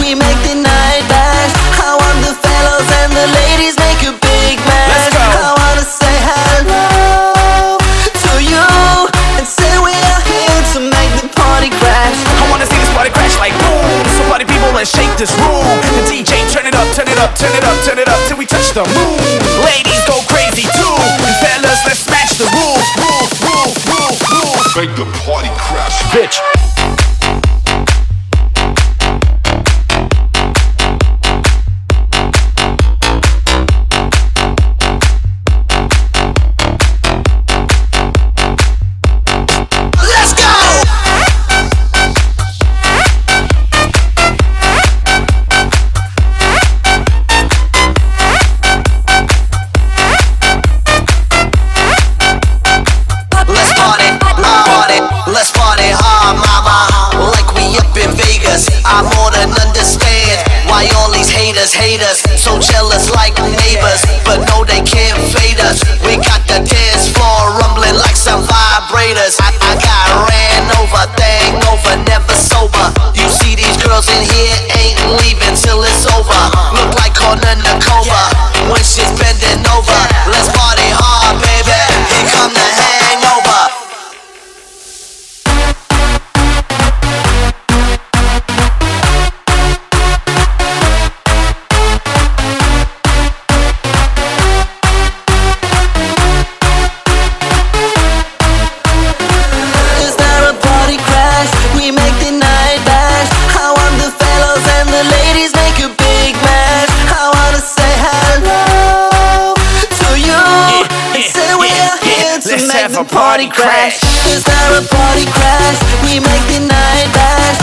we make the night last. I want the fellows and the ladies make a big match. Let's go. I wanna say hello to you and say we are here to make the party crash. I wanna see this party crash like boom. So party people, let's shake this room. The DJ turn it up, turn it up, turn it up, turn it up till we touch the moon. Ladies go crazy too, and fellas, let's smash the roof. Make the party crash, Bitch. Haters, so jealous like neighbors, but no they can't fade us. We got the dance floor rumbling like some vibrators. I got ran over, thing over, never sober. You see these girls in here ain't leaving till it's over. Look like Corner Nakova when she's bending over. Let's party hard, baby. Here come the hangover. Let's have a party crash. Is there a party crash? We make the night last.